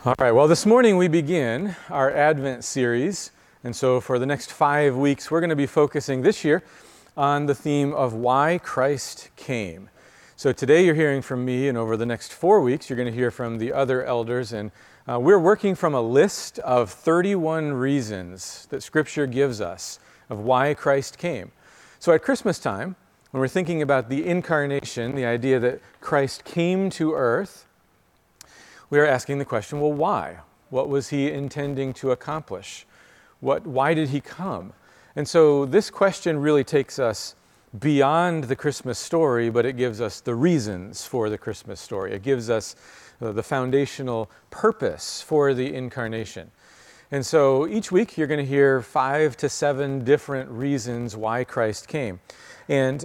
All right, well, this morning we begin our Advent series. And so for the next 5 weeks, we're going to be focusing this year on the theme of why Christ came. So today you're hearing from me, and over the next 4 weeks, you're going to hear from the other elders. And we're working from a list of 31 reasons that Scripture gives us of why Christ came. So at Christmas time, when we're thinking about the incarnation, the idea that Christ came to earth, we are asking the question, well, why? What was he intending to accomplish? Why did he come? And so this question really takes us beyond the Christmas story, but it gives us the reasons for the Christmas story. It gives us the foundational purpose for the incarnation. And so each week you're going to hear 5 to 7 different reasons why Christ came. And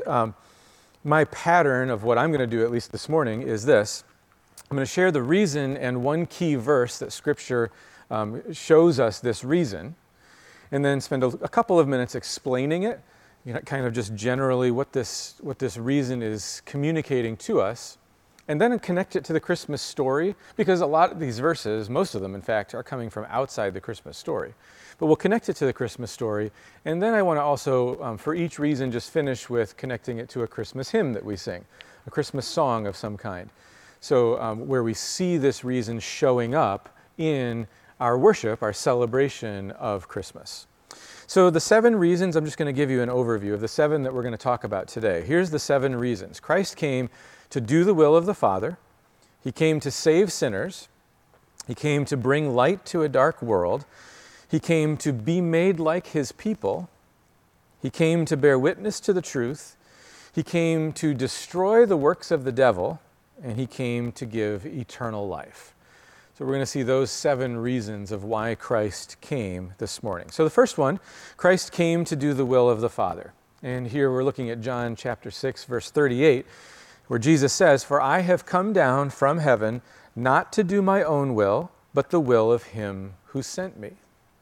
my pattern of what I'm going to do, at least this morning, is this. I'm going to share the reason and one key verse that Scripture shows us this reason, and then spend a couple of minutes explaining it, kind of just generally what this reason is communicating to us, and then connect it to the Christmas story, because a lot of these verses, most of them in fact, are coming from outside the Christmas story. But we'll connect it to the Christmas story, and then I want to also, for each reason, just finish with connecting it to a Christmas hymn that we sing, a Christmas song of some kind. So where we see this reason showing up in our worship, our celebration of Christmas. So the 7 reasons, I'm just going to give you an overview of the 7 that we're going to talk about today. Here's the 7 reasons. Christ came to do the will of the Father. He came to save sinners. He came to bring light to a dark world. He came to be made like his people. He came to bear witness to the truth. He came to destroy the works of the devil. And he came to give eternal life. So we're going to see those 7 reasons of why Christ came this morning. So the first one, Christ came to do the will of the Father. And here we're looking at John chapter 6, verse 38, where Jesus says, "For I have come down from heaven not to do my own will, but the will of him who sent me."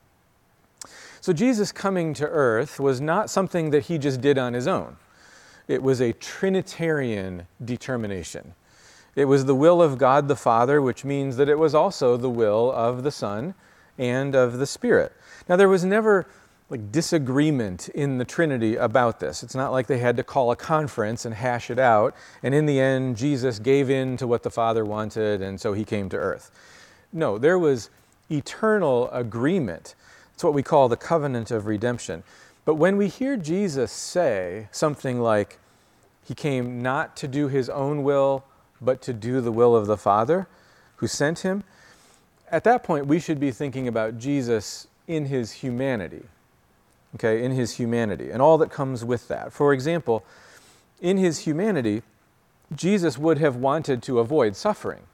So Jesus coming to earth was not something that he just did on his own. It was a Trinitarian determination. It was the will of God the Father, which means that it was also the will of the Son and of the Spirit. Now, there was never disagreement in the Trinity about this. It's not like they had to call a conference and hash it out, and in the end, Jesus gave in to what the Father wanted, and so he came to earth. No, there was eternal agreement. It's what we call the covenant of redemption. But when we hear Jesus say something like, he came not to do his own will, but to do the will of the Father who sent him, at that point we should be thinking about Jesus in his humanity, in his humanity, and all that comes with that. For example, in his humanity, Jesus would have wanted to avoid suffering,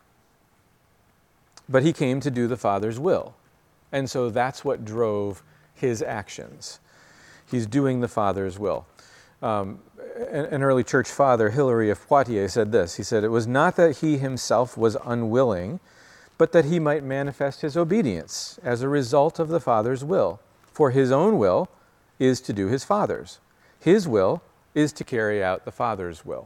but he came to do the Father's will, and so that's what drove his actions. He's doing the Father's will. An early church father, Hilary of Poitiers, said this. He said, "It was not that he himself was unwilling, but that he might manifest his obedience as a result of the Father's will. For his own will is to do his Father's. His will is to carry out the Father's will."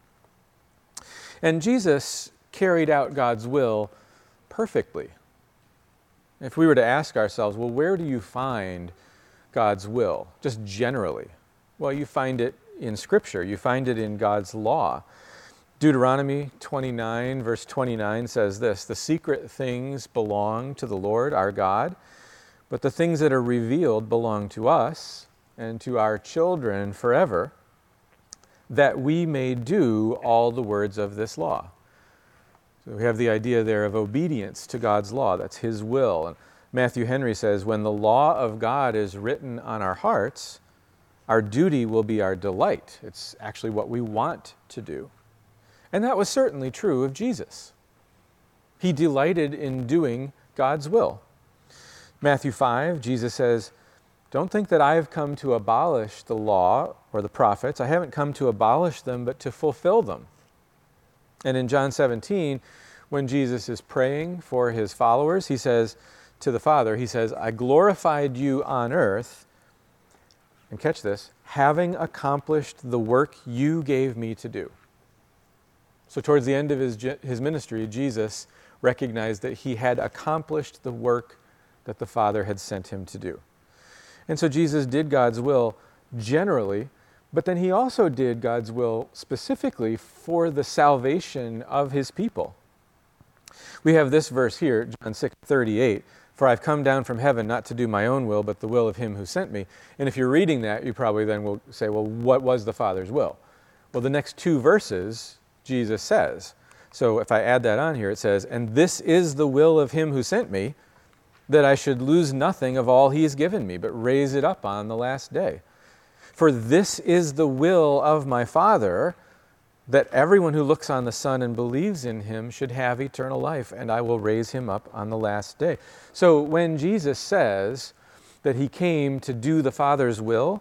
And Jesus carried out God's will perfectly. If we were to ask ourselves, well, where do you find God's will, just generally? Well, you find it in Scripture. You find it in God's law. Deuteronomy 29, verse 29 says this, "The secret things belong to the Lord our God, but the things that are revealed belong to us and to our children forever, that we may do all the words of this law." So we have the idea there of obedience to God's law. That's his will. And Matthew Henry says, "When the law of God is written on our hearts, our duty will be our delight." It's actually what we want to do. And that was certainly true of Jesus. He delighted in doing God's will. Matthew 5, Jesus says, "Don't think that I have come to abolish the law or the prophets. I haven't come to abolish them, but to fulfill them." And in John 17, when Jesus is praying for his followers, he says to the Father, he says, "I glorified you on earth," and catch this, "having accomplished the work you gave me to do." So towards the end of his ministry, Jesus recognized that he had accomplished the work that the Father had sent him to do. And so Jesus did God's will generally, but then he also did God's will specifically for the salvation of his people. We have this verse here, John 6:38, "For I've come down from heaven not to do my own will, but the will of him who sent me." And if you're reading that, you probably then will say, well, what was the Father's will? Well, the next two verses, Jesus says. So if I add that on here, it says, "And this is the will of him who sent me, that I should lose nothing of all he has given me, but raise it up on the last day. For this is the will of my Father, that everyone who looks on the Son and believes in him should have eternal life, and I will raise him up on the last day." So when Jesus says that he came to do the Father's will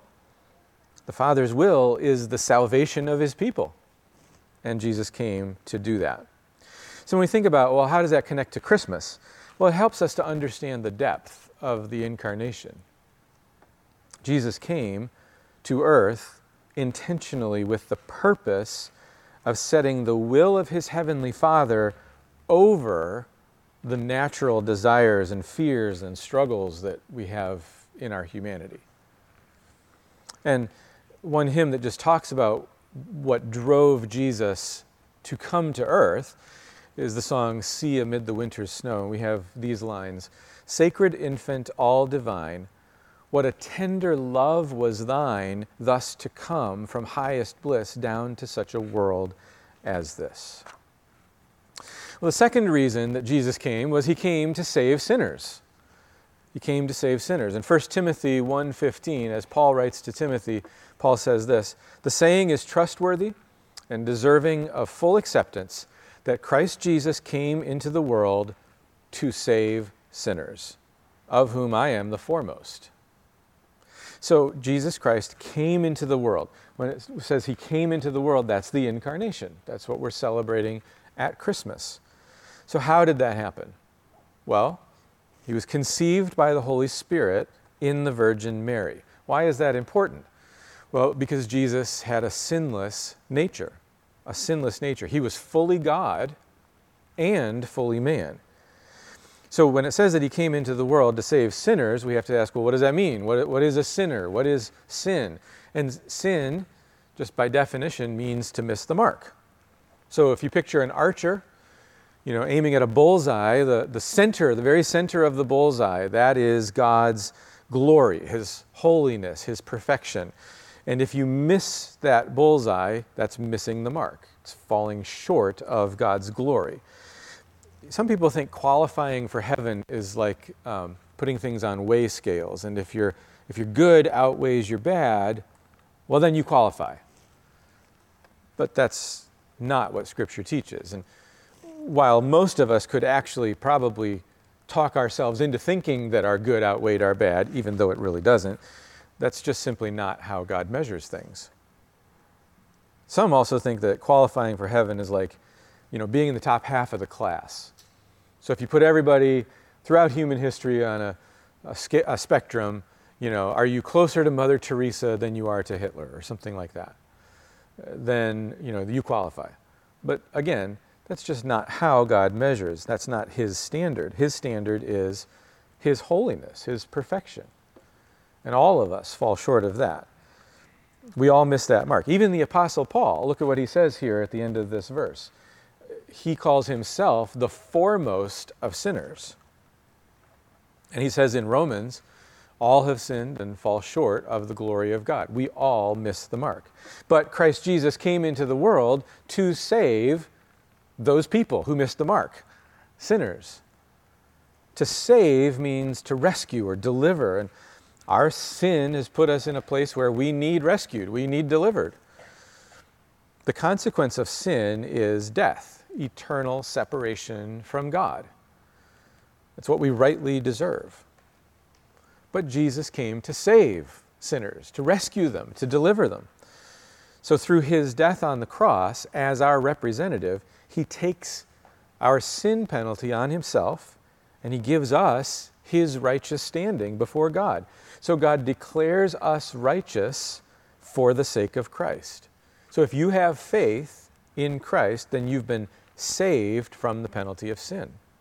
is the salvation of his people. And Jesus came to do that. So when we think about, well, how does that connect to Christmas? Well, it helps us to understand the depth of the incarnation. Jesus came to earth intentionally with the purpose of setting the will of his heavenly Father over the natural desires and fears and struggles that we have in our humanity. And one hymn that just talks about what drove Jesus to come to earth is the song "See Amid the Winter's Snow." We have these lines: "Sacred infant, all divine, what a tender love was thine, thus to come from highest bliss down to such a world as this." Well, the second reason that Jesus came was he came to save sinners. He came to save sinners. In 1 Timothy 1:15, as Paul writes to Timothy, Paul says this: "The saying is trustworthy and deserving of full acceptance, that Christ Jesus came into the world to save sinners, of whom I am the foremost." So Jesus Christ came into the world. When it says he came into the world, that's the incarnation. That's what we're celebrating at Christmas. So how did that happen? Well, he was conceived by the Holy Spirit in the Virgin Mary. Why is that important? Well, because Jesus had a sinless nature. A sinless nature. He was fully God and fully man. So when it says that he came into the world to save sinners, we have to ask, well, what does that mean? What is a sinner? What is sin? And sin, just by definition, means to miss the mark. So if you picture an archer, aiming at a bullseye, the center, the very center of the bullseye, that is God's glory, his holiness, his perfection. And if you miss that bullseye, that's missing the mark. It's falling short of God's glory. Some people think qualifying for heaven is like putting things on weigh scales. And if your good outweighs your bad, well, then you qualify. But that's not what Scripture teaches. And while most of us could actually probably talk ourselves into thinking that our good outweighed our bad, even though it really doesn't, that's just simply not how God measures things. Some also think that qualifying for heaven is like, being in the top half of the class. So if you put everybody throughout human history on a spectrum, are you closer to Mother Teresa than you are to Hitler or something like that? Then, you qualify. But again, that's just not how God measures. That's not his standard. His standard is his holiness, his perfection. And all of us fall short of that. We all miss that mark. Even the Apostle Paul, look at what he says here at the end of this verse. He calls himself the foremost of sinners. And he says in Romans, all have sinned and fall short of the glory of God. We all miss the mark. But Christ Jesus came into the world to save those people who missed the mark, sinners. To save means to rescue or deliver. And our sin has put us in a place where we need rescued, we need delivered. The consequence of sin is death, eternal separation from God. It's what we rightly deserve. But Jesus came to save sinners, to rescue them, to deliver them. So through his death on the cross, as our representative, he takes our sin penalty on himself, and he gives us his righteous standing before God. So God declares us righteous for the sake of Christ. So if you have faith in Christ, then you've been saved from the penalty of sin.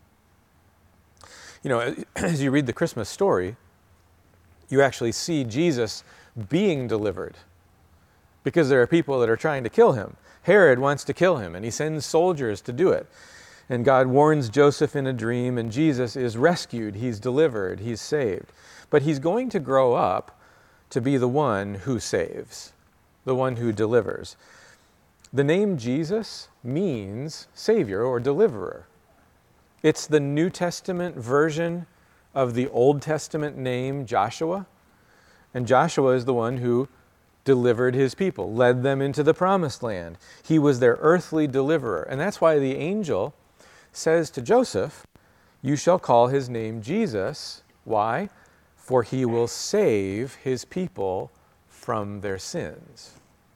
You know, as you read the Christmas story, you actually see Jesus being delivered because there are people that are trying to kill him. Herod wants to kill him, and he sends soldiers to do it. And God warns Joseph in a dream, and Jesus is rescued. He's delivered. He's saved. But he's going to grow up to be the one who saves, the one who delivers. The name Jesus means Savior or Deliverer. It's the New Testament version of the Old Testament name Joshua. And Joshua is the one who delivered his people, led them into the promised land. He was their earthly deliverer. And that's why the angel says to Joseph, "You shall call his name Jesus." Why? For he will save his people from their sins.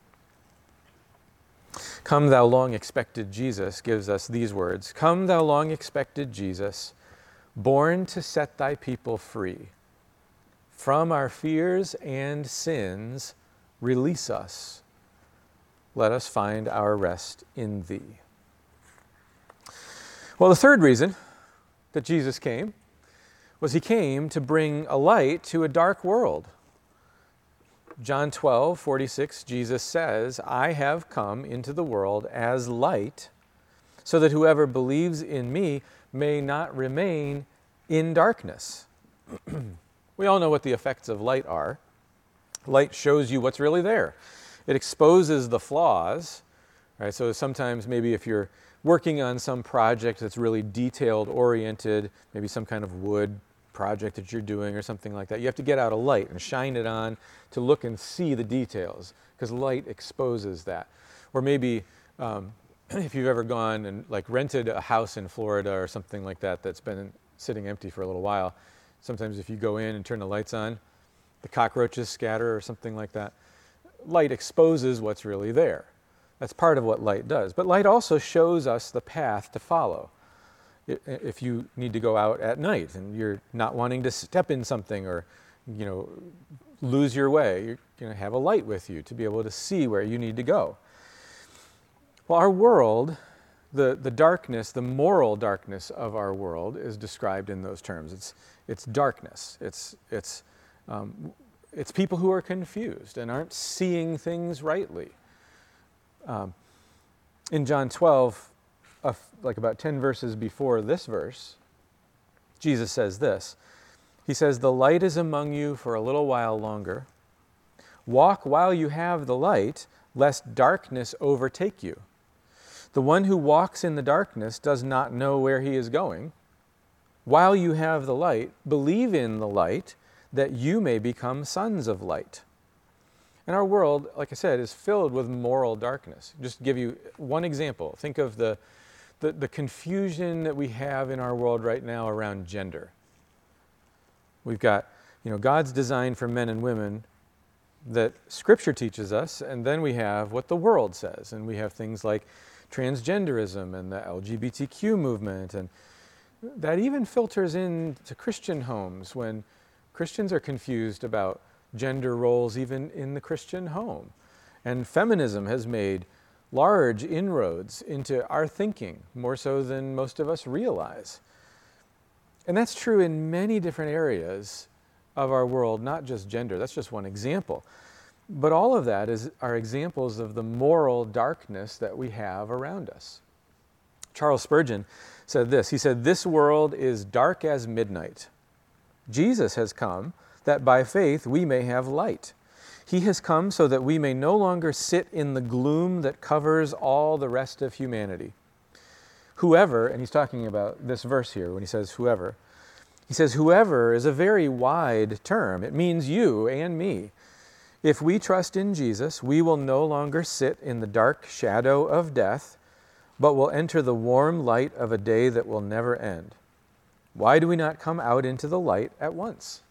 Come, thou long-expected Jesus, gives us these words. Come, thou long-expected Jesus, born to set thy people free. From our fears and sins, release us. Let us find our rest in thee. Well, the third reason that Jesus came was he came to bring a light to a dark world. John 12:46, Jesus says, "I have come into the world as light, so that whoever believes in me may not remain in darkness." We all know what the effects of light are. Light shows you what's really there. It exposes the flaws. Right? So sometimes maybe if you're working on some project that's really detailed oriented, maybe some kind of wood project that you're doing or something like that, you have to get out a light and shine it on to look and see the details, because light exposes that. Or maybe if you've ever gone and like rented a house in Florida or something like that that's been sitting empty for a little while, sometimes if you go in and turn the lights on, the cockroaches scatter or something like that. Light exposes what's really there. That's part of what light does. But light also shows us the path to follow. If you need to go out at night and you're not wanting to step in something or, lose your way, you're going to have a light with you to be able to see where you need to go. Well, our world, the darkness, the moral darkness of our world is described in those terms. It's darkness. It's people who are confused and aren't seeing things rightly. In John 12, like about 10 verses before this verse, Jesus says this. He says, "The light is among you for a little while longer. Walk while you have the light, lest darkness overtake you. The one who walks in the darkness does not know where he is going. While you have the light, believe in the light, that you may become sons of light." And our world, like I said, is filled with moral darkness. Just to give you one example, think of the confusion that we have in our world right now around gender. We've got, God's design for men and women that Scripture teaches us, and then we have what the world says, and we have things like transgenderism and the LGBTQ movement, and that even filters into Christian homes when Christians are confused about gender roles even in the Christian home. And feminism has made large inroads into our thinking, more so than most of us realize. And that's true in many different areas of our world, not just gender. That's just one example. But all of that are examples of the moral darkness that we have around us. Charles Spurgeon said this. He said, "This world is dark as midnight. Jesus has come that by faith we may have light. He has come so that we may no longer sit in the gloom that covers all the rest of humanity. Whoever," and he's talking about this verse here when he says whoever, he says, "Whoever is a very wide term. It means you and me. If we trust in Jesus, we will no longer sit in the dark shadow of death, but will enter the warm light of a day that will never end. Why do we not come out into the light at once?"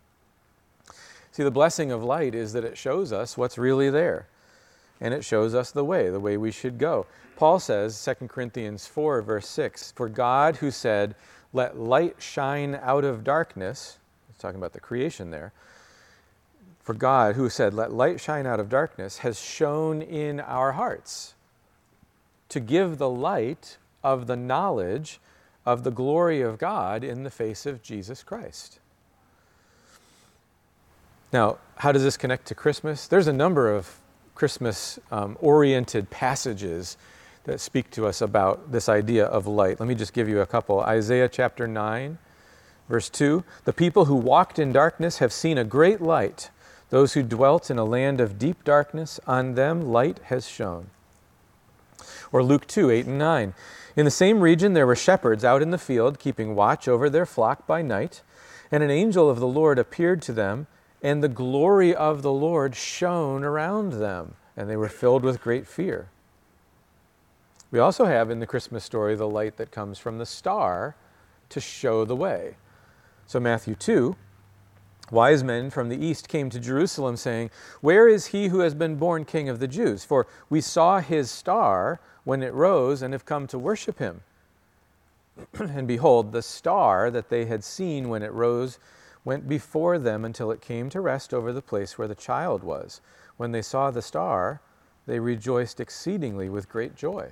See, the blessing of light is that it shows us what's really there, and it shows us the way we should go. Paul says, 2 Corinthians 4, verse 6, "For God who said, 'Let light shine out of darkness,'" he's talking about the creation there, "For God who said, 'Let light shine out of darkness,' has shone in our hearts to give the light of the knowledge of the glory of God in the face of Jesus Christ. Now, how does this connect to Christmas? There's a number of Christmas-oriented passages that speak to us about this idea of light. Let me just give you a couple. Isaiah chapter 9, verse 2. The people who walked in darkness have seen a great light. Those who dwelt in a land of deep darkness, on them light has shone. Or Luke 2, 8 and 9. In the same region there were shepherds out in the field, keeping watch over their flock by night. And an angel of the Lord appeared to them, and the glory of the Lord shone around them, and they were filled with great fear. We also have in the Christmas story the light that comes from the star to show the way. So Matthew 2, wise men from the east came to Jerusalem, saying, "Where is he who has been born King of the Jews? For we saw his star when it rose and have come to worship him." And behold, the star that they had seen when it rose went before them until it came to rest over the place where the child was. When they saw the star, they rejoiced exceedingly with great joy.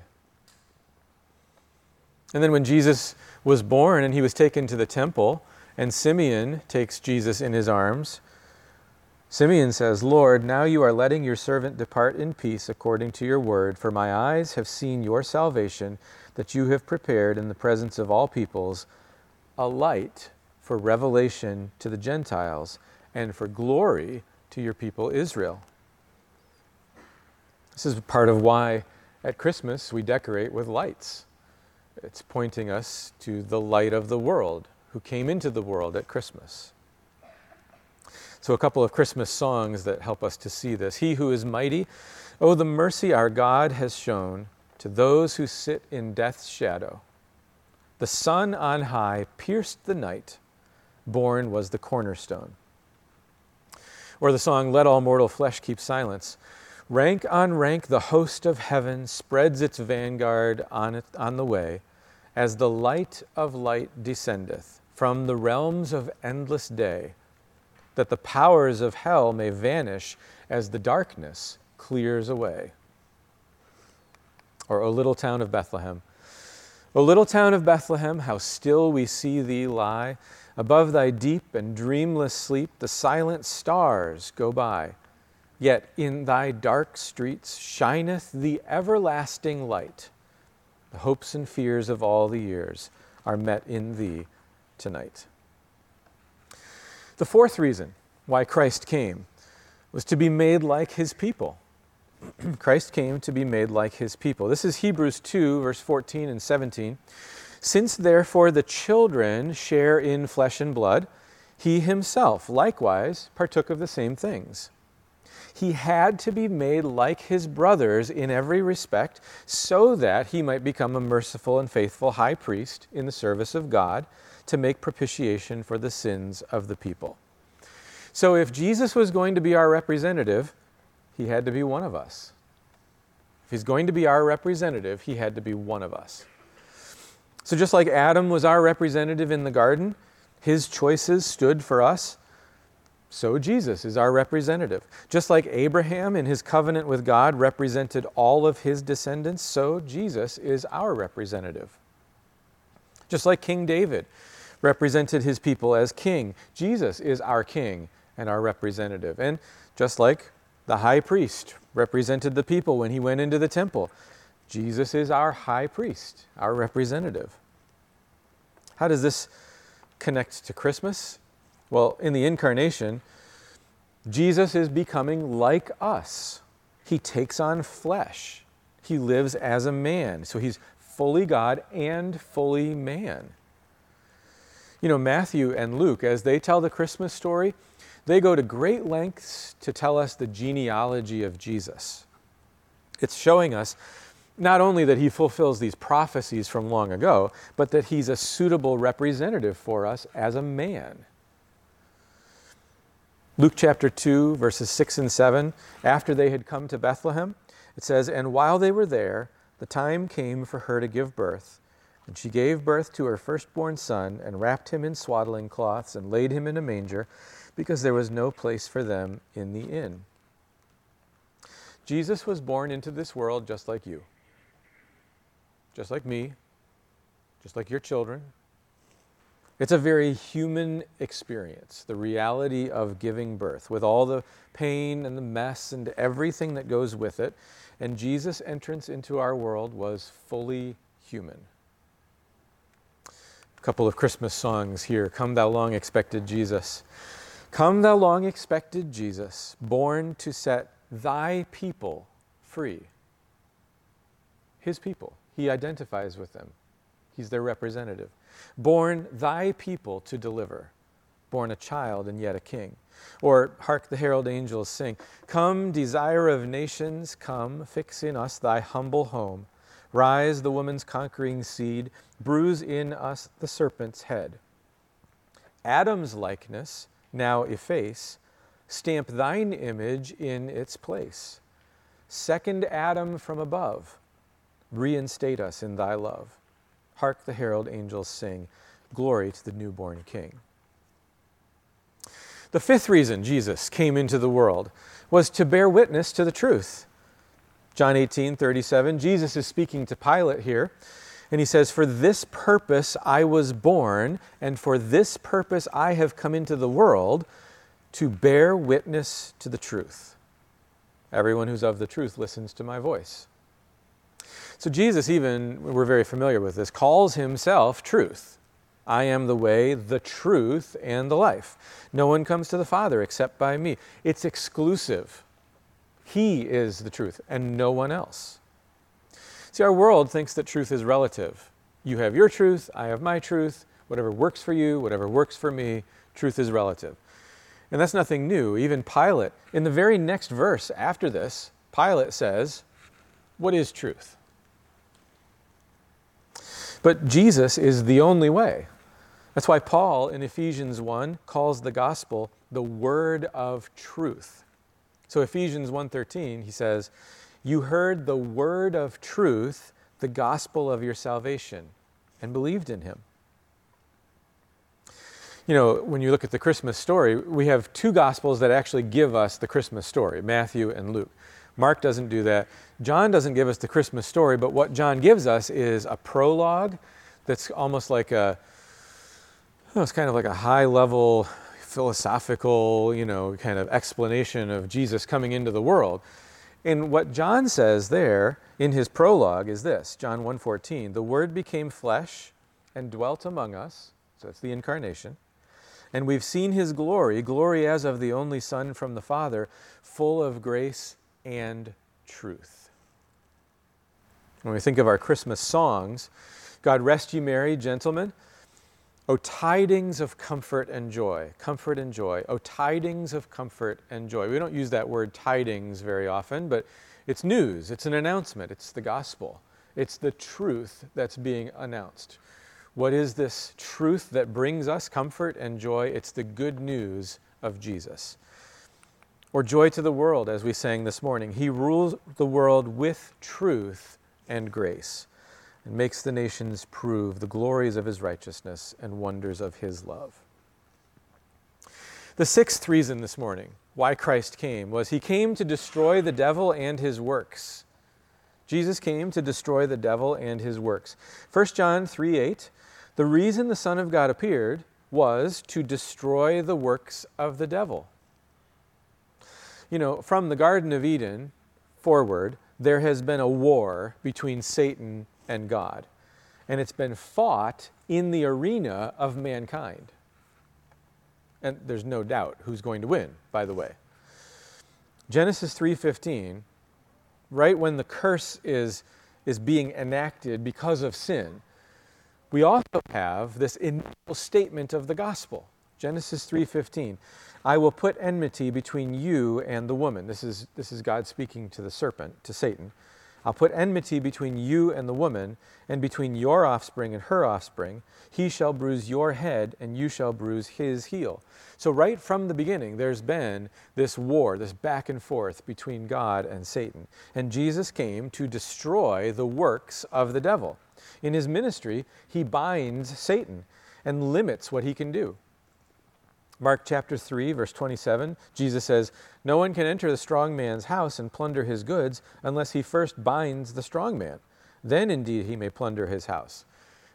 And then when Jesus was born and he was taken to the temple, and Simeon takes Jesus in his arms, Simeon says, "Lord, now you are letting your servant depart in peace according to your word, for my eyes have seen your salvation that you have prepared in the presence of all peoples, a light for revelation to the Gentiles and for glory to your people Israel." This is part of why at Christmas we decorate with lights. It's pointing us to the light of the world who came into the world at Christmas. So a couple of Christmas songs that help us to see this. He who is mighty, oh, the mercy our God has shown to those who sit in death's shadow. The sun on high pierced the night. Born was the cornerstone. Or the song, Let All Mortal Flesh Keep Silence. Rank on rank the host of heaven spreads its vanguard on the way, as the light of light descendeth from the realms of endless day, that the powers of hell may vanish as the darkness clears away. Or O little town of Bethlehem. O little town of Bethlehem, how still we see thee lie. Above thy deep and dreamless sleep, the silent stars go by. Yet in thy dark streets shineth the everlasting light. The hopes and fears of all the years are met in thee tonight. The fourth reason why Christ came was to be made like his people. Christ came to be made like his people. This is Hebrews 2, verse 14 and 17. Since therefore the children share in flesh and blood, he himself likewise partook of the same things. He had to be made like his brothers in every respect, so that he might become a merciful and faithful high priest in the service of God to make propitiation for the sins of the people. So if Jesus was going to be our representative, he had to be one of us. If he's going to be our representative, he had to be one of us. So just like Adam was our representative in the garden, his choices stood for us, so Jesus is our representative. Just like Abraham in his covenant with God represented all of his descendants, so Jesus is our representative. Just like King David represented his people as king, Jesus is our king and our representative. And just like the high priest represented the people when he went into the temple, Jesus is our high priest, our representative. How does this connect to Christmas? Well, in the incarnation, Jesus is becoming like us. He takes on flesh. He lives as a man. So he's fully God and fully man. You know, Matthew and Luke, as they tell the Christmas story, they go to great lengths to tell us the genealogy of Jesus. It's showing us not only that he fulfills these prophecies from long ago, but that he's a suitable representative for us as a man. Luke chapter 2, verses 6 and 7, after they had come to Bethlehem, it says, "And while they were there, the time came for her to give birth. And she gave birth to her firstborn son, and wrapped him in swaddling cloths, and laid him in a manger, because there was no place for them in the inn." Jesus was born into this world just like you, just like me, just like your children. It's a very human experience, the reality of giving birth, with all the pain and the mess and everything that goes with it. And Jesus' entrance into our world was fully human. A couple of Christmas songs here. Come thou long expected Jesus. Come thou long expected Jesus, born to set thy people free. His people. He identifies with them. He's their representative. Born thy people to deliver. Born a child and yet a king. Or hark the herald angels sing. Come, desire of nations, come, fix in us thy humble home. Rise the woman's conquering seed, bruise in us the serpent's head. Adam's likeness now efface, stamp thine image in its place. Second Adam from above, reinstate us in thy love. Hark the herald angels sing, glory to the newborn King. The fifth reason Jesus came into the world was to bear witness to the truth. John 18:37, Jesus is speaking to Pilate here, and he says, for this purpose I was born, and for this purpose I have come into the world, to bear witness to the truth. Everyone who's of the truth listens to my voice. So Jesus, even, we're very familiar with this, calls himself truth. I am the way, the truth, and the life. No one comes to the Father except by me. It's exclusive. He is the truth and no one else. See, our world thinks that truth is relative. You have your truth, I have my truth. Whatever works for you, whatever works for me, truth is relative. And that's nothing new. Even Pilate, in the very next verse after this, Pilate says, what is truth? But Jesus is the only way. That's why Paul in Ephesians 1 calls the gospel the word of truth. So Ephesians 1:13, he says, you heard the word of truth, the gospel of your salvation, and believed in him. You know, when you look at the Christmas story, we have two gospels that actually give us the Christmas story, Matthew and Luke. Mark doesn't do that. John doesn't give us the Christmas story, but what John gives us is a prologue that's almost like it's kind of like a high-level philosophical, kind of explanation of Jesus coming into the world. And what John says there in his prologue is this, John 1:14, the Word became flesh and dwelt among us, so that's the incarnation, and we've seen his glory, glory as of the only Son from the Father, full of grace and truth. When we think of our Christmas songs, God rest ye merry, gentlemen, O tidings of comfort and joy, comfort and joy, O tidings of comfort and joy. We don't use that word tidings very often, but it's news, it's an announcement, it's the gospel. It's the truth that's being announced. What is this truth that brings us comfort and joy? It's the good news of Jesus. Or joy to the world, as we sang this morning. He rules the world with truth and grace, and makes the nations prove the glories of his righteousness and wonders of his love. The sixth reason this morning why Christ came was he came to destroy the devil and his works. Jesus came to destroy the devil and his works. 1 John 3:8, the reason the Son of God appeared was to destroy the works of the devil. From the Garden of Eden forward, there has been a war between Satan and God. And it's been fought in the arena of mankind. And there's no doubt who's going to win, by the way. Genesis 3:15, right when the curse is being enacted because of sin, we also have this initial statement of the gospel. Genesis 3:15, I will put enmity between you and the woman. This is God speaking to the serpent, to Satan. I'll put enmity between you and the woman, and between your offspring and her offspring. He shall bruise your head, and you shall bruise his heel. So right from the beginning, there's been this war, this back and forth between God and Satan. And Jesus came to destroy the works of the devil. In his ministry, he binds Satan and limits what he can do. Mark chapter 3, verse 27, Jesus says, no one can enter the strong man's house and plunder his goods unless he first binds the strong man. Then indeed he may plunder his house.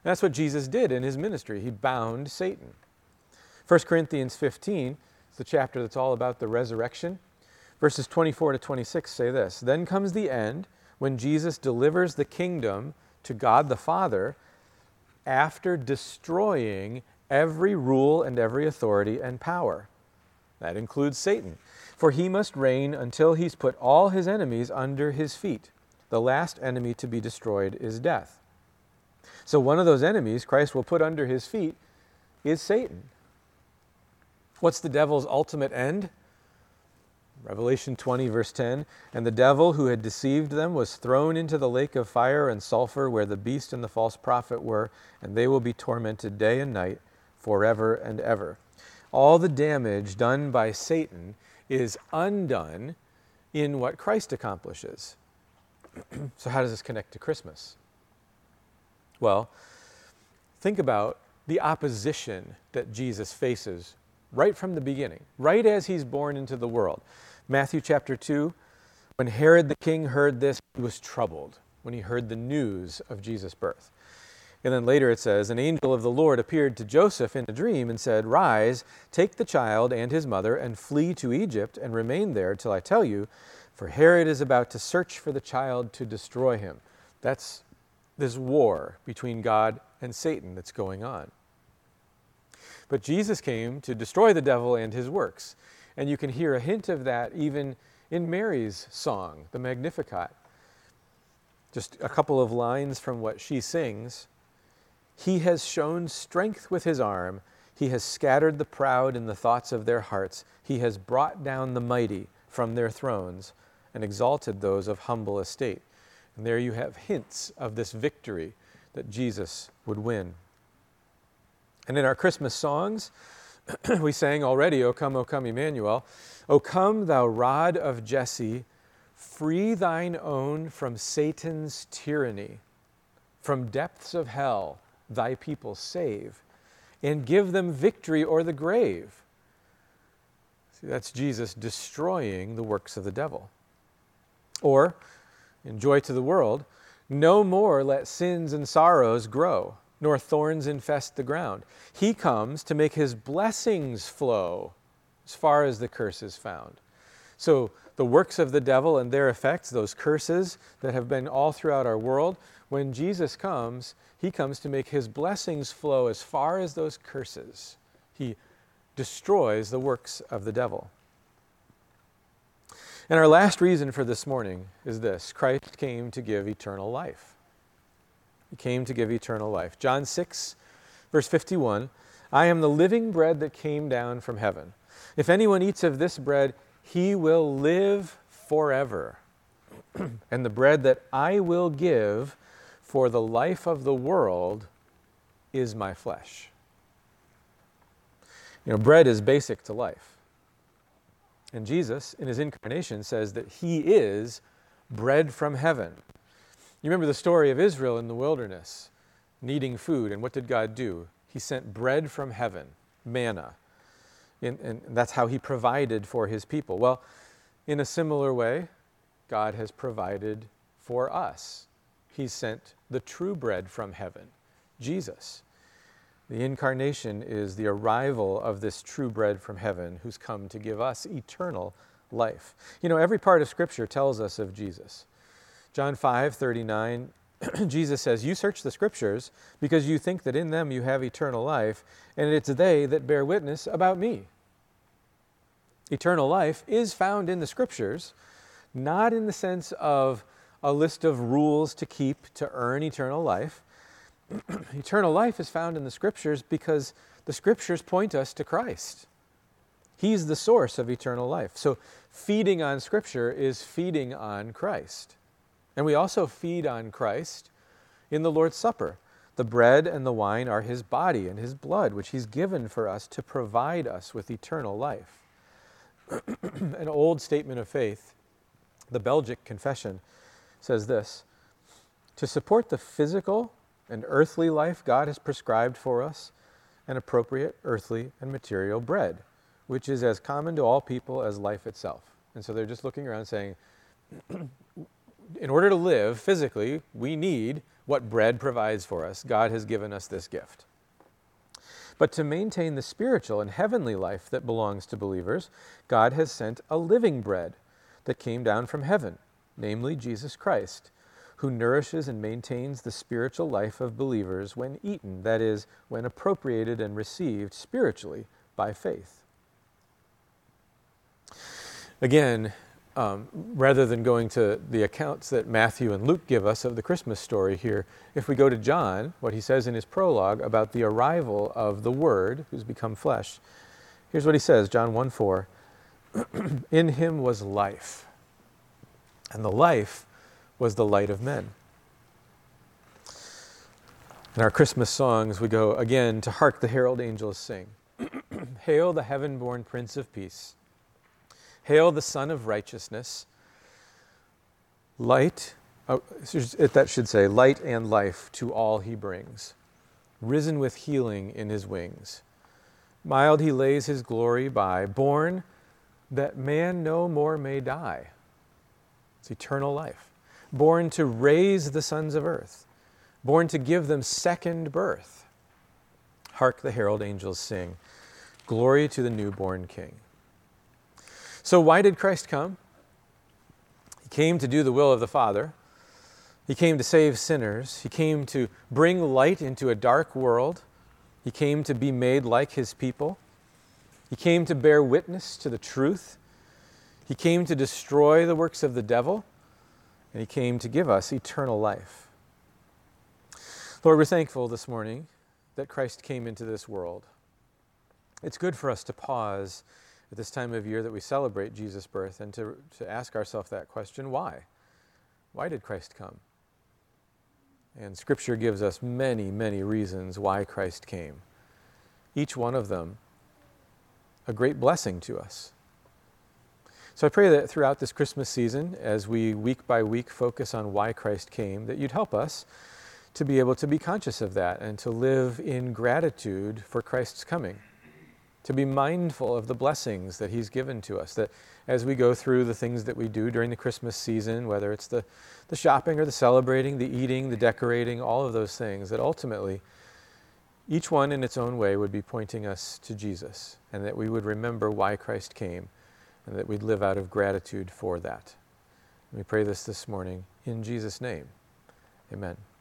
that's what Jesus did in his ministry. He bound Satan. 1 Corinthians 15 is the chapter that's all about the resurrection. Verses 24 to 26 say this, "Then comes the end, when Jesus delivers the kingdom to God the Father after destroying every rule and every authority and power." That includes Satan. "For he must reign until he's put all his enemies under his feet. The last enemy to be destroyed is death." So one of those enemies Christ will put under his feet is Satan. What's the devil's ultimate end? Revelation 20, verse 10, "And the devil who had deceived them was thrown into the lake of fire and sulfur where the beast and the false prophet were, and they will be tormented day and night forever and ever." All the damage done by Satan is undone in what Christ accomplishes. So how does this connect to Christmas? Well, think about the opposition that Jesus faces right from the beginning, right as he's born into the world. Matthew chapter 2, when Herod the king heard this, he was troubled when he heard the news of Jesus' birth. And then later it says, "An angel of the Lord appeared to Joseph in a dream and said, 'Rise, take the child and his mother and flee to Egypt and remain there till I tell you, for Herod is about to search for the child to destroy him.'" That's this war between God and Satan that's going on. But Jesus came to destroy the devil and his works. And you can hear a hint of that even in Mary's song, the Magnificat. Just a couple of lines from what she sings. "He has shown strength with his arm. He has scattered the proud in the thoughts of their hearts. He has brought down the mighty from their thrones and exalted those of humble estate." And there you have hints of this victory that Jesus would win. And in our Christmas songs, we sang already, O come, Emmanuel. "O come, thou rod of Jesse, free thine own from Satan's tyranny. From depths of hell thy people save, and give them victory o'er the grave." See, that's Jesus destroying the works of the devil. Or, in Joy to the World, "No more let sins and sorrows grow, nor thorns infest the ground. He comes to make his blessings flow as far as the curse is found." So the works of the devil and their effects, those curses that have been all throughout our world, when Jesus comes, he comes to make his blessings flow as far as those curses. He destroys the works of the devil. And our last reason for this morning is this: Christ came to give eternal life. He came to give eternal life. John 6, verse 51, "I am the living bread that came down from heaven. If anyone eats of this bread, he will live forever. And the bread that I will give for the life of the world is my flesh." You know, bread is basic to life. And Jesus, in his incarnation, says that he is bread from heaven. You remember the story of Israel in the wilderness, needing food, and what did God do? He sent bread from heaven, manna, and that's how he provided for his people. Well, in a similar way, God has provided for us. He sent the true bread from heaven, Jesus. The incarnation is the arrival of this true bread from heaven who's come to give us eternal life. You know, every part of Scripture tells us of Jesus. John 5:39, Jesus says, "You search the Scriptures because you think that in them you have eternal life, and it's they that bear witness about me." Eternal life is found in the Scriptures, not in the sense of a list of rules to keep to earn eternal life. Eternal life is found in the Scriptures because the Scriptures point us to Christ. He's the source of eternal life. So feeding on Scripture is feeding on Christ. And we also feed on Christ in the Lord's Supper. The bread and the wine are his body and his blood, which he's given for us to provide us with eternal life. An old statement of faith, the Belgic Confession, says this: "To support the physical and earthly life God has prescribed for us an appropriate earthly and material bread, which is as common to all people as life itself." And so they're just looking around saying, in order to live physically, we need what bread provides for us, God has given us this gift. But to maintain the spiritual and heavenly life that belongs to believers, God has sent a living bread that came down from heaven, namely Jesus Christ, who nourishes and maintains the spiritual life of believers when eaten, that is, when appropriated and received spiritually by faith. Again, rather than going to the accounts that Matthew and Luke give us of the Christmas story here, if we go to John, what he says in his prologue about the arrival of the Word, who's become flesh, here's what he says, John 1:4, "In him was life, and the life was the light of men." In our Christmas songs, we go again to "Hark the Herald Angels Sing." Hail the heaven-born Prince of Peace. Hail the Son of Righteousness. Light, that should say, light and life to all he brings. Risen with healing in his wings. Mild he lays his glory by, born that man no more may die. It's eternal life. Born to raise the sons of earth. Born to give them second birth. Hark the herald angels sing. Glory to the newborn King. So why did Christ come? He came to do the will of the Father. He came to save sinners. He came to bring light into a dark world. He came to be made like his people. He came to bear witness to the truth. He came to destroy the works of the devil. And he came to give us eternal life. Lord, we're thankful this morning that Christ came into this world. It's good for us to pause at this time of year that we celebrate Jesus' birth and to ask ourselves that question, why? Why did Christ come? And Scripture gives us many, many reasons why Christ came. Each one of them a great blessing to us. So I pray that throughout this Christmas season, as we week by week focus on why Christ came, that you'd help us to be able to be conscious of that and to live in gratitude for Christ's coming. To be mindful of the blessings that he's given to us, that as we go through the things that we do during the Christmas season, whether it's the shopping or the celebrating, the eating, the decorating, all of those things, that ultimately each one in its own way would be pointing us to Jesus, and that we would remember why Christ came, and that we'd live out of gratitude for that. We pray this morning in Jesus' name. Amen.